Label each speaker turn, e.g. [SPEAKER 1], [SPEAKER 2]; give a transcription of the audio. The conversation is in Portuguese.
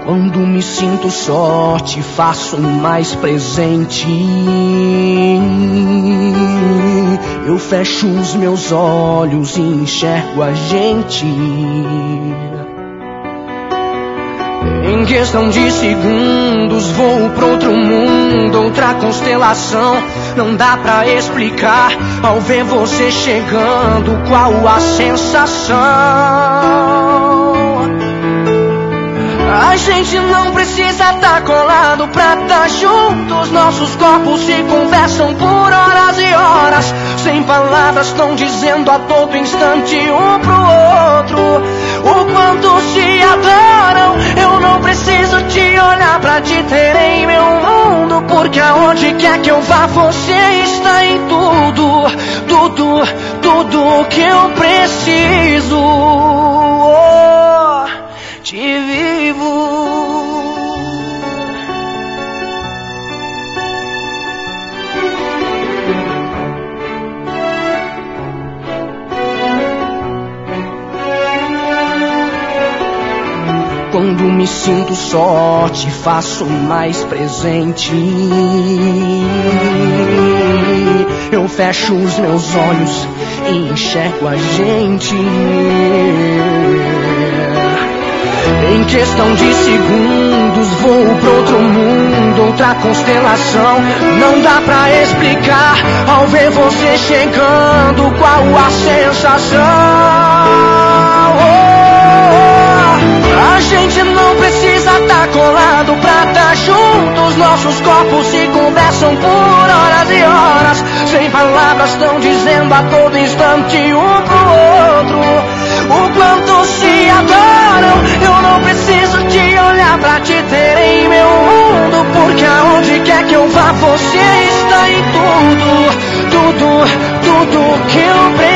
[SPEAKER 1] Quando me sinto só, te faço mais presente. Eu fecho os meus olhos e enxergo a gente. Em questão de segundos vou pra outro mundo, outra constelação. Não dá pra explicar ao ver você chegando qual a sensação. A gente não precisa tá colado pra tá juntos. Nossos corpos se conversam por horas e horas. Sem palavras tão dizendo a todo instante um pro outro o quanto se adoram. Eu não preciso te olhar pra te ter em meu mundo, porque aonde quer que eu vá você está em tudo, tudo, tudo que eu preciso. Oh, te vivo. Quando me sinto só, te faço mais presente. Eu fecho os meus olhos e enxergo a gente. Em questão de segundos vou pra outro mundo, outra constelação. Não dá pra explicar ao ver você chegando qual a sensação. A gente não precisa tá colado pra tá juntos. Nossos corpos se conversam por horas e horas. Sem palavras tão dizendo a todo instante um pro outro o quanto se adoram. Eu não preciso te olhar pra te ter em meu mundo, porque aonde quer que eu vá você está em tudo, tudo, tudo que eu preciso.